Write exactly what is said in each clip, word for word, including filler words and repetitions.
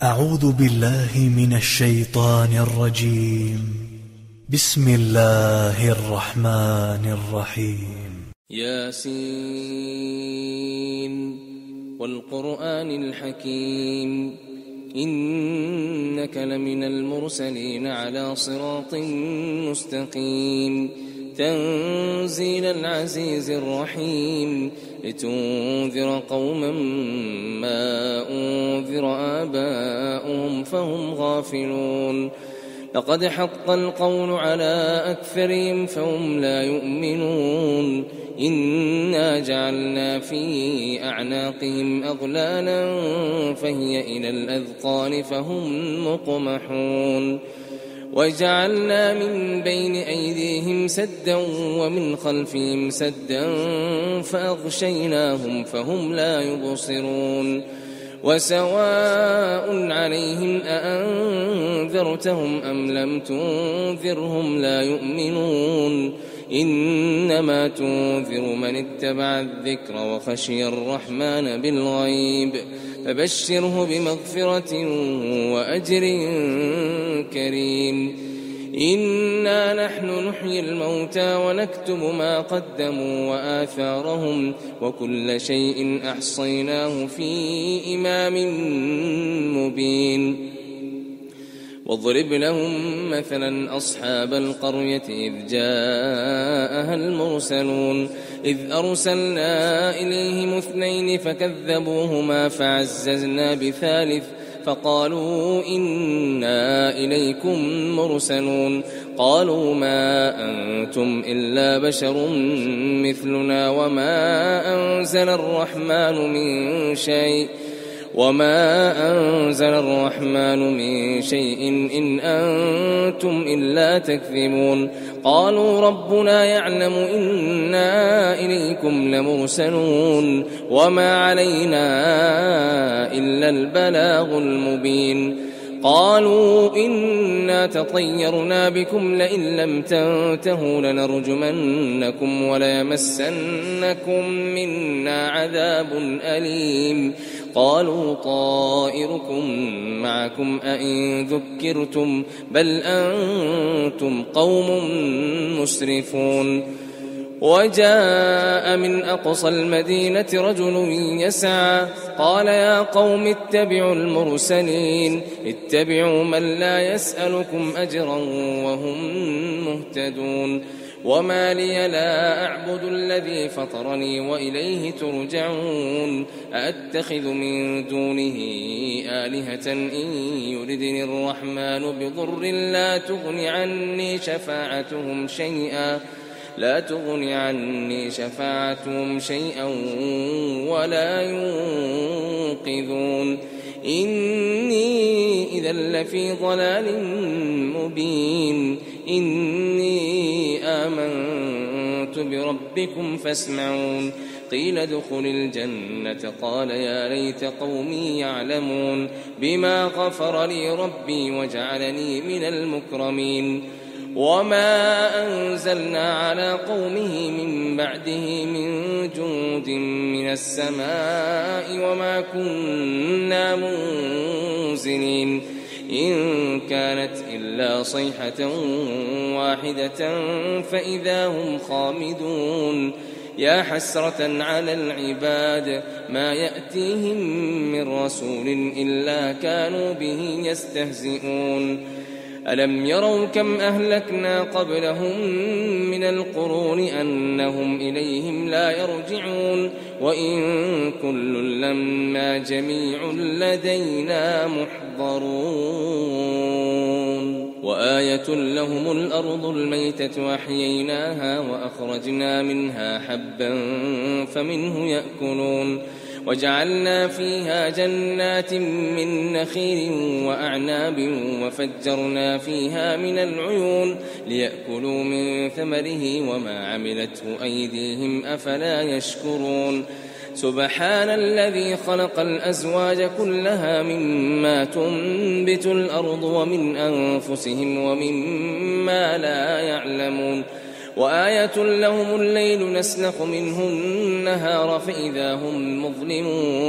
أعوذ بالله من الشيطان الرجيم. بسم الله الرحمن الرحيم. ياسين والقرآن الحكيم إنك لمن المرسلين على صراط مستقيم تنزيل العزيز الرحيم لتنذر قوما ما أنذر آباؤهم فهم غافلون لقد حق القول على أكثرهم فهم لا يؤمنون إنا جعلنا في أعناقهم أغلالا فهي إلى الأذقان فهم مقمحون وجعلنا من بين أيديهم سدا ومن خلفهم سدا فأغشيناهم فهم لا يبصرون وسواء عليهم أأنذرتهم أم لم تنذرهم لا يؤمنون إنما تنذر من اتبع الذكر وخشي الرحمن بالغيب فبشره بمغفرة وأجر كريم إنا نحن نحيي الموتى ونكتب ما قدموا وآثارهم وكل شيء أحصيناه في إمام مبين واضرب لهم مثلا أصحاب القرية إذ جاءها المرسلون إذ أرسلنا إليهم اثنين فكذبوهما فعززنا بثالث فقالوا إنا إليكم مرسلون قالوا ما أنتم إلا بشر مثلنا وما أنزل الرحمن من شيء وما أنزل الرحمن من شيء إن أنتم إلا تكذبون قالوا ربنا يعلم إنا إليكم لمرسلون وما علينا إلا البلاغ المبين قالوا إنا تطيرنا بكم لئن لم تنتهوا لنرجمنكم وليمسنكم منا عذاب أليم قالوا طائركم معكم أئن ذكرتم بل أنتم قوم مسرفون وجاء من أقصى المدينة رجل يسعى قال يا قوم اتبعوا المرسلين اتبعوا من لا يسألكم أجرا وهم مهتدون وما لي لا أعبد الذي فطرني وإليه ترجعون أأتخذ من دونه آلهة إن يردني الرحمن بضر لا تغن عني شفاعتهم شيئا لا تغن عني شفاعتهم شيئا ولا ينقذون إني إذا لفي ضلال مبين إني آمنت بربكم فاسمعون قيل ادخل الجنة قال يا ليت قومي يعلمون بما غفر لي ربي وجعلني من المكرمين وما أنزلنا على قومه من بعده من جند من السماء وما كنا منزلين إن كانت إلا صيحة واحدة فإذا هم خامدون يا حسرة على العباد ما يأتيهم من رسول إلا كانوا به يستهزئون ألم يروا كم أهلكنا قبلهم من القرون أنهم إليهم لا يرجعون وإن كل لما جميع لدينا محضرون وآية لهم الأرض الميتة أحييناها وأخرجنا منها حبا فمنه يأكلون وجعلنا فيها جنات من نخيل وأعناب وفجرنا فيها من العيون ليأكلوا من ثمره وما عملته أيديهم أفلا يشكرون سبحان الذي خلق الأزواج كلها مما تنبت الأرض ومن أنفسهم ومما لا يعلمون وآية لهم الليل نسلخ منه النهار فإذا هم مظلمون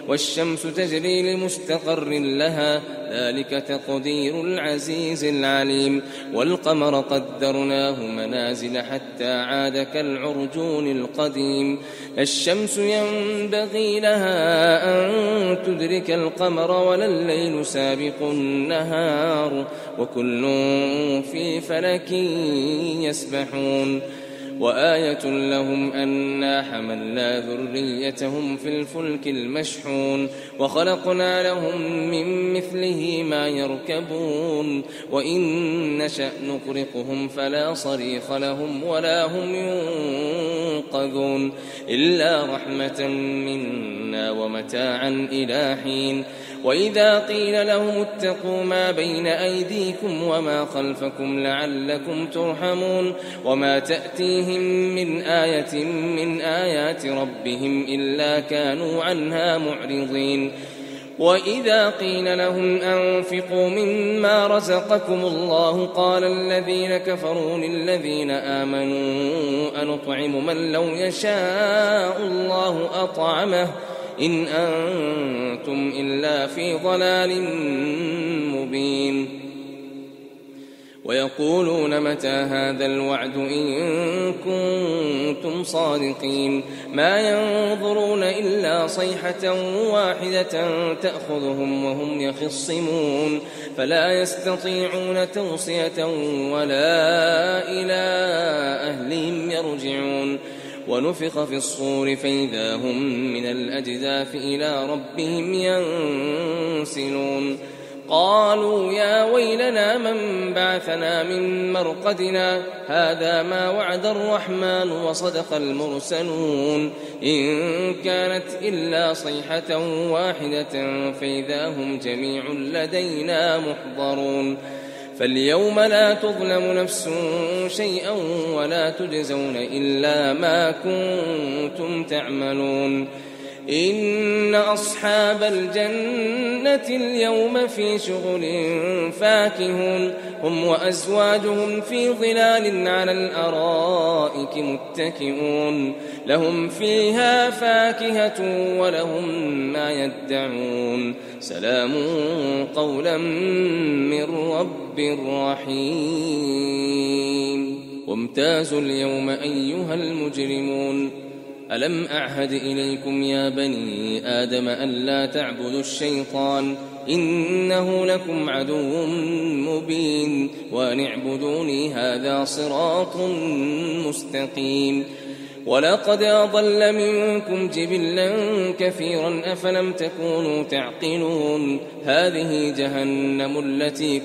والشمس تجري لمستقر لها ذلك تقدير العزيز العليم والقمر قدرناه منازل حتى عاد كالعرجون القديم الشمس ينبغي لها أن تدرك القمر ولا الليل سابق النهار وكل في فلك يسبحون وآية لهم أنا حملنا ذريتهم في الفلك المشحون وخلقنا لهم من مثله ما يركبون وإن نشأ نغرقهم فلا صريخ لهم ولا هم ينقذون إلا رحمة منا ومتاعا إلى حين وإذا قيل لهم اتقوا ما بين أيديكم وما خلفكم لعلكم ترحمون وما تأتيهم من آية من آيات ربهم إلا كانوا عنها معرضين وإذا قيل لهم أنفقوا مما رزقكم الله قال الذين كفروا للذين آمنوا أنطعم من لو يشاء الله أطعمه إن أنتم إلا في ضلال مبين ويقولون متى هذا الوعد إن كنتم صادقين ما ينظرون إلا صيحة واحدة تأخذهم وهم يخصمون فلا يستطيعون توصية ولا إلى أهلهم يرجعون ونفخ في الصور فإذا هم من الأجداث إلى ربهم ينسلون قالوا يا ويلنا من بعثنا من مرقدنا هذا ما وعد الرحمن وصدق المرسلون إن كانت إلا صيحة واحدة فإذا هم جميع لدينا محضرون فاليوم لا تظلم نفس شيئا ولا تجزون إلا ما كنتم تعملون إن أصحاب الجنة اليوم في شغل فاكهون هم وأزواجهم في ظلال على الأرائك متكئون لهم فيها فاكهة ولهم ما يدعون سلام قولا من رب رحيم وامتازوا اليوم أيها المجرمون ألم أعهد إليكم يا بني آدم ألا تعبدوا الشيطان إنه لكم عدو مبين وأن اعبدوني هذا صراط مستقيم ولقد أضل منكم جبلا كثيرا أفلم تكونوا تعقلون هذه جهنم التي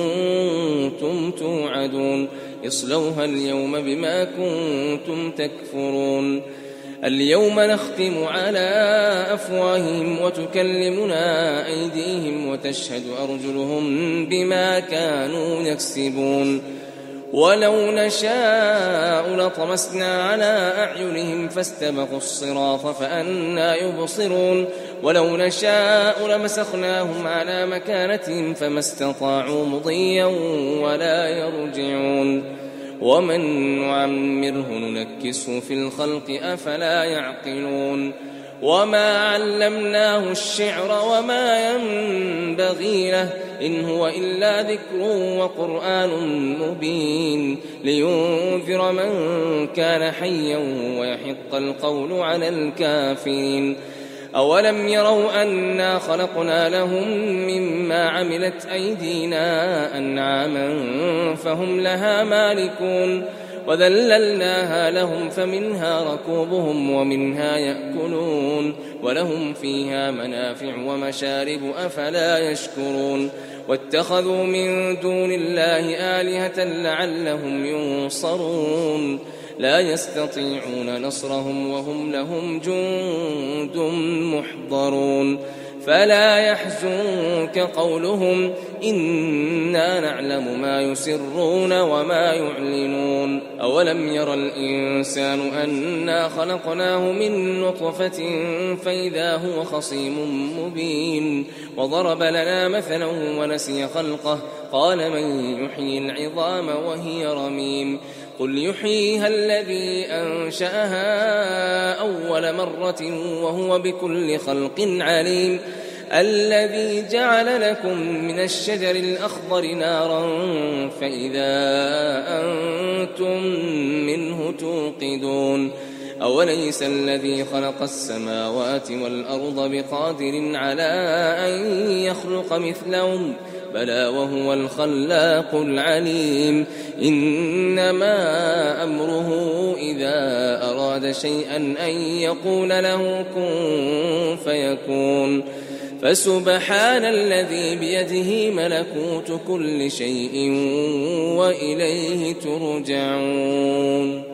كنتم توعدون اصلوها اليوم بما كنتم تكفرون اليوم نختم على أفواههم وتكلمنا أيديهم وتشهد أرجلهم بما كانوا يكسبون ولو نشاء لطمسنا على أعينهم فاستبقوا الصراط فأنى يبصرون ولو نشاء لمسخناهم على مكانتهم فما استطاعوا مضيا ولا يرجعون ومن نعمره ننكسه في الخلق أفلا يعقلون وما علمناه الشعر وما ينبغي له إن هو إلا ذكر وقرآن مبين لينذر من كان حيا ويحق القول على الكافرين أولم يروا أنا خلقنا لهم مما عملت أيدينا أنعاما فهم لها مالكون وذللناها لهم فمنها ركوبهم ومنها يأكلون ولهم فيها منافع ومشارب أفلا يشكرون واتخذوا من دون الله آلهة لعلهم ينصرون لا يستطيعون نصرهم وهم لهم جند محضرون فلا يحزنك قولهم إنا نعلم ما يسرون وما يعلنون أولم ير الإنسان أنا خلقناه من نطفة فإذا هو خصيم مبين وضرب لنا مثلا ونسي خلقه قال من يحيي العظام وهي رميم قل يحييها الذي أنشأها أول مرة وهو بكل خلق عليم الذي جعل لكم من الشجر الأخضر نارا فإذا أنتم منه توقدون أوليس الذي خلق السماوات والأرض بقادر على أن يخلق مثلهم بلى وهو الخلاق العليم إنما أمره إذا أراد شيئا أن يقول له كن فيكون فسبحان الذي بيده ملكوت كل شيء وإليه ترجعون